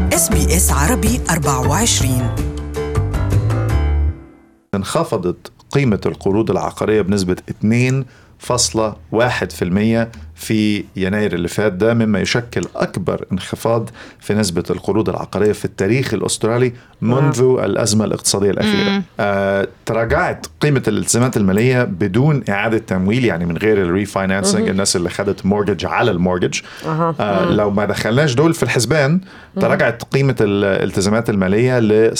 SBS عربي 24. انخفضت قيمة القروض العقارية بنسبة 2.1% في يناير اللي فات، ده مما يشكل أكبر انخفاض في نسبة القروض العقارية في التاريخ الأسترالي منذ الأزمة الاقتصادية الأخيرة. تراجعت قيمة الالتزامات المالية بدون إعادة تمويل، يعني من غير الريفاينانسنج، الناس اللي خدت مورجج على المورجج. لو ما دخلناش دول في الحسبان، تراجعت قيمة الالتزامات المالية ل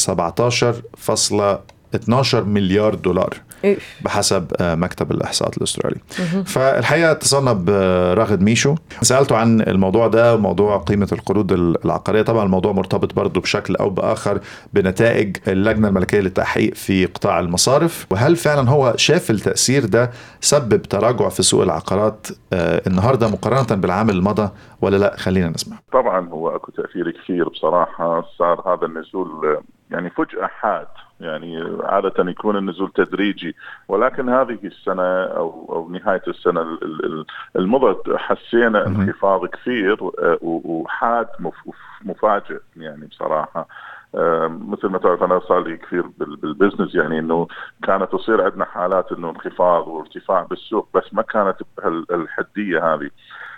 17.12 مليار دولار بحسب مكتب الإحصاءات الأسترالي. فالحقيقة اتصلنا براغد ميشو، سألته عن الموضوع ده، موضوع قيمة القروض العقارية. طبعا الموضوع مرتبط برضو بشكل أو بآخر بنتائج اللجنة الملكية للتحقيق في قطاع المصارف، وهل فعلا هو شاف التأثير ده سبب تراجع في سوق العقارات النهاردة مقارنة بالعام الماضي ولا لا؟ خلينا نسمع. طبعا هو أكو تأثير كثير بصراحة. صار هذا النزول يعني فجأة حاد، يعني عادة يكون النزول تدريجي، ولكن هذه السنة أو نهاية السنة المضت حسينا انخفاض كثير وحاد مفاجئ يعني بصراحة. مثل ما تعرف أنا صار لي كثير بالبزنس، يعني إنه كانت تصير عندنا حالات إنه انخفاض وارتفاع بالسوق، بس ما كانت بهالحدية هذه.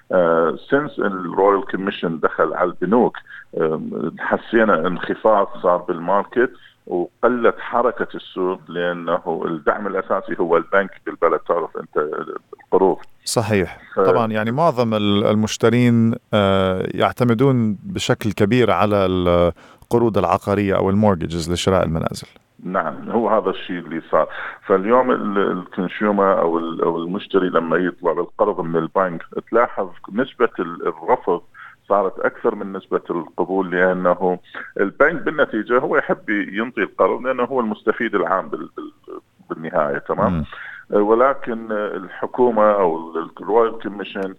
سنس الرويال كوميشن دخل على البنوك حسينا انخفاض صار بالماركت وقلت حركة السوق، لأنه الدعم الأساسي هو البنك بالبلد، تعرف أنت القروض. صحيح. طبعا يعني معظم المشترين يعتمدون بشكل كبير على القروض العقارية أو المورجز لشراء المنازل. نعم، هو هذا الشيء اللي صار. فاليوم الكونسيومر أو المشتري لما يطلع بالقرض من البنك تلاحظ نسبة الرفض صارت أكثر من نسبة القبول، لأنه البنك بالنتيجة هو يحب ينطي القرض لأنه هو المستفيد العام بالنهاية. تمام. ولكن الحكومة أو الرويال كوميشن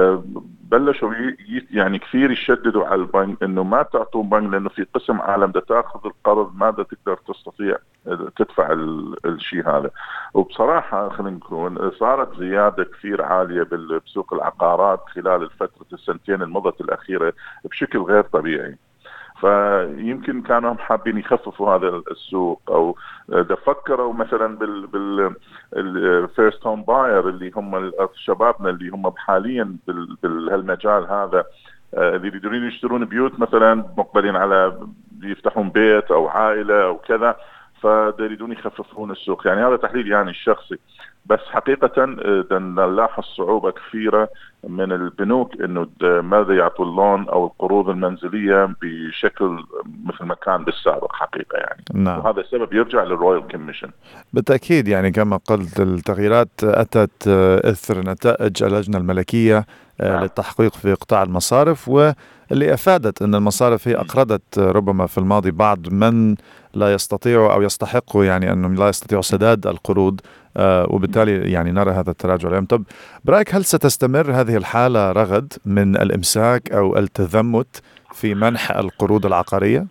بلشوا يعني كثير يشددوا على البنك إنه ما تعطوا بنك، لأنه في قسم عالم ده تأخذ القرض ماذا تقدر تستطيع تدفع الشيء هذا. وبصراحة خلينا نكون صارت زيادة كثير عالية بسوق العقارات خلال الفترة السنتين المضت الأخيرة بشكل غير طبيعي. فيمكن كانوا حابين يخففوا هذا السوق، او فكروا مثلا بالفيرست هوم باير اللي هم شبابنا اللي هم حاليا بالمجال هذا، اللي يريدون يشترون بيوت مثلا، مقبلين على يفتحون بيت او عائلة او كذا، فيريدون يخففون السوق. يعني هذا تحليل يعني الشخصي، بس حقيقة نلاحظ صعوبة كثيرة من البنوك إنه ماذا يعطوا اللون أو القروض المنزلية بشكل مثل ما كان بالسابق حقيقة يعني. نعم. وهذا السبب يرجع للرويال كوميشن. بالتأكيد، يعني كما قلت التغييرات أتت إثر نتائج اللجنة الملكية للتحقيق في قطاع المصارف، واللي أفادت أن المصارف هي أقرضت ربما في الماضي بعض من لا يستطيعوا أو يستحقوا، يعني أنهم لا يستطيعوا سداد القروض، وبالتالي يعني نرى هذا التراجع اليوم. طب برأيك هل ستستمر هذه الحالة رغد من الإمساك أو التذمت في منح القروض العقارية؟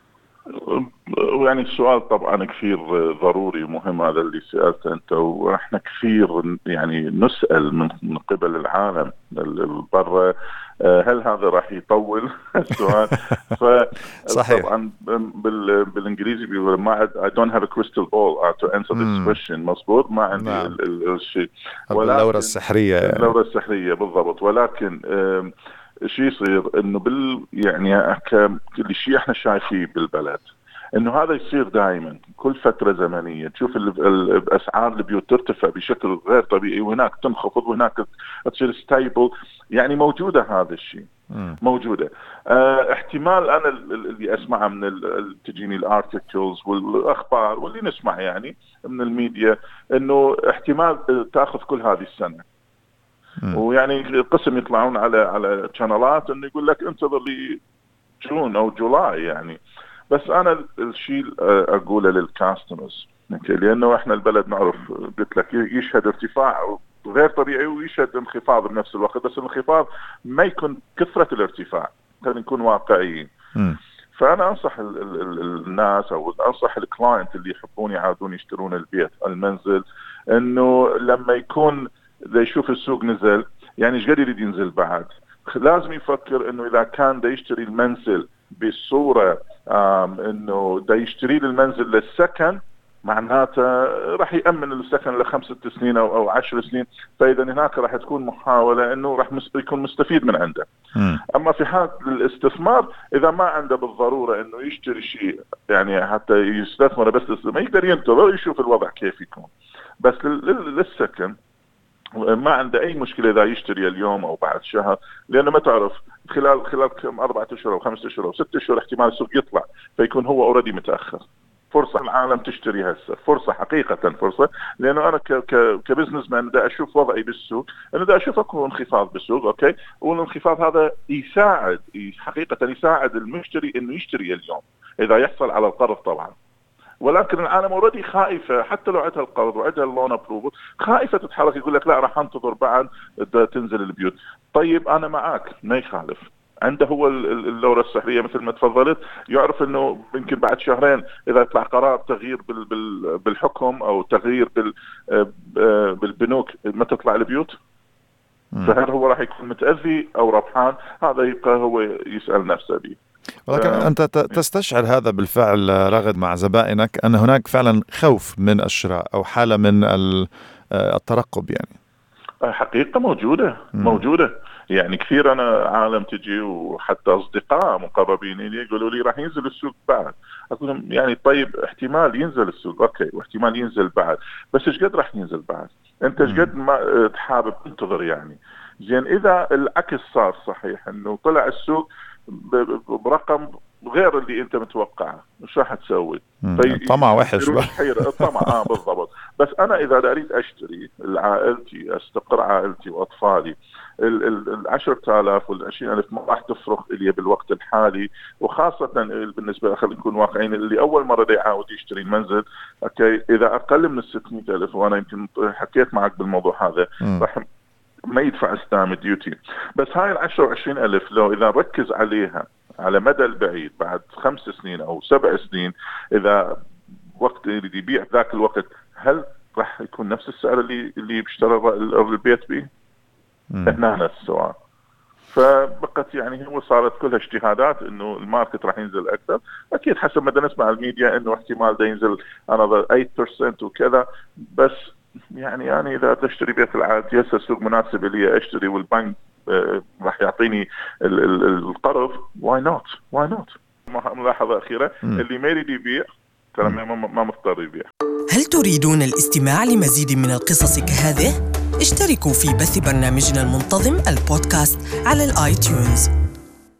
يعني السؤال طبعا كثير ضروري ومهم هذا اللي سألته أنت، وإحنا كثير يعني نسأل من قبل العالم برا هل هذا راح يطول السؤال. صحيح. طبعا بالانجليزي بيقول ما I don't have a crystal ball to answer this question. مظبوط، ما عندي الشيء، اللورة السحرية. اللورة السحرية بالضبط. ولكن شيء يصير انه يعني الشيء احنا شايفين بالبلد انه هذا يصير دائما كل فترة زمنية، تشوف الاسعار البيوت ترتفع بشكل غير طبيعي وهناك تنخفض وهناك تصير ستيبل. يعني موجودة هذا الشيء موجودة. احتمال انا اللي اسمعه من تجيني الارتيكلز والاخبار واللي نسمع يعني من الميديا انه احتمال تاخذ كل هذه السنة. ويعني القسم يطلعون على شانلات انه يقول لك انتظر لي جون او جولاي يعني. بس انا الشيء اقوله للكاستمرز، لانه احنا البلد نعرف قلت لك يشهد ارتفاع غير طبيعي ويشهد انخفاض بنفس الوقت، بس الانخفاض ما يكون كثرة الارتفاع، خلينا نكون واقعيين. فانا انصح الناس او انصح الكلاينت اللي يحبون يعاودون يشترون البيت المنزل، انه لما يكون يشوف السوق نزل، يعني ايش قد يريد ينزل بعد، لازم يفكر انه اذا كان دا يشتري المنزل بصورة انه دا يشتري المنزل للسكن، معناته راح يأمن السكن ل5 سنين أو 10 سنين، فإذا هناك راح تكون محاولة إنه راح يكون مستفيد من عنده. أما في حالة الاستثمار إذا ما عنده بالضرورة إنه يشتري شيء يعني حتى يستثمر، بس ما يقدر ينتظر يشوف الوضع كيف يكون. بس للسكن ما عنده أي مشكلة إذا يشتري اليوم أو بعد شهر، لأنه ما تعرف خلال 4 أشهر أو 5 أشهر أو 6 أشهر احتمال السوق يطلع، فيكون هو أوريدي متأخر. فرصة العالم تشتري هسه، فرصة حقيقة فرصة، لأنه أنا كبزنس مان دا أشوف وضعي بالسوق، أنا دا أشوف أكو انخفاض بالسوق، أوكي، والانخفاض هذا يساعد حقيقة يساعد المشتري إنه يشتري اليوم إذا يحصل على القرض طبعا. ولكن العالم اوريدي خائفة، حتى لو عندها القرض وعندها اللون ابروفل خائفة تتحرك، يقول لك لا راح انتظر بعد تنزل البيوت. طيب أنا معاك، ما يخالف، عنده هو اللورة السحرية مثل ما تفضلت، يعرف انه يمكن بعد شهرين اذا يطلع قرار تغيير بالحكم او تغيير بالبنوك ما تطلع البيوت، فهل هو راح يكون متأذي او ربحان؟ هذا يبقى هو يسأل نفسه به. ولكن أنت تستشعر هذا بالفعل رغد مع زبائنك أن هناك فعلا خوف من الشراء أو حالة من الترقب؟ يعني حقيقة موجودة يعني كثير. أنا عالم تجي وحتى أصدقاء مقربين يقولوا لي راح ينزل السوق بعد، أقول لهم يعني طيب احتمال ينزل السوق أوكي، واحتمال ينزل بعد، بس إيش قد راح ينزل بعد؟ أنت إيش قد ما تحابب تنتظر يعني؟ زين إذا العكس صار صحيح إنه طلع السوق برقم غير اللي انت متوقعه، مش راح تسوي؟ طمع وحش طمع بالضبط. بس انا اذا اريد اشتري لعائلتي، استقر عائلتي واطفالي، ال10,000 وال20,000 ما راح تفرق لي بالوقت الحالي، وخاصة بالنسبة خلينا نكون واقعيين اللي اول مرة يعاود يشتري المنزل، اوكي، اذا اقل من 600,000 وانا يمكن حكيت معك بالموضوع هذا، راح ما يدفع ستام ديوتي. بس هاي 10 و20,000 لو إذا ركز عليها على مدى البعيد بعد 5 سنين أو 7 سنين، إذا وقت اللي يبيع ذاك الوقت، هل راح يكون نفس السعر اللي بيشترى البيت به؟ هنا نفس السؤال. فبقت يعني هو صارت كلها اجتهادات انه الماركت راح ينزل اكثر، اكيد حسب ما نسمع الميديا انه احتمال ده ينزل another 8% وكذا، بس يعني أنا إذا تشتري بيت العادي هسه السوق مناسب لي أشتري والبنك راح يعطيني القرض، why not؟ ملاحظة أخيرة، اللي ما يريد يبيع ترى ما مضطر يبيع. هل تريدون الاستماع لمزيد من القصص كهذه؟ اشتركوا في بث برنامجنا المنتظم البودكاست على الآيتيونز.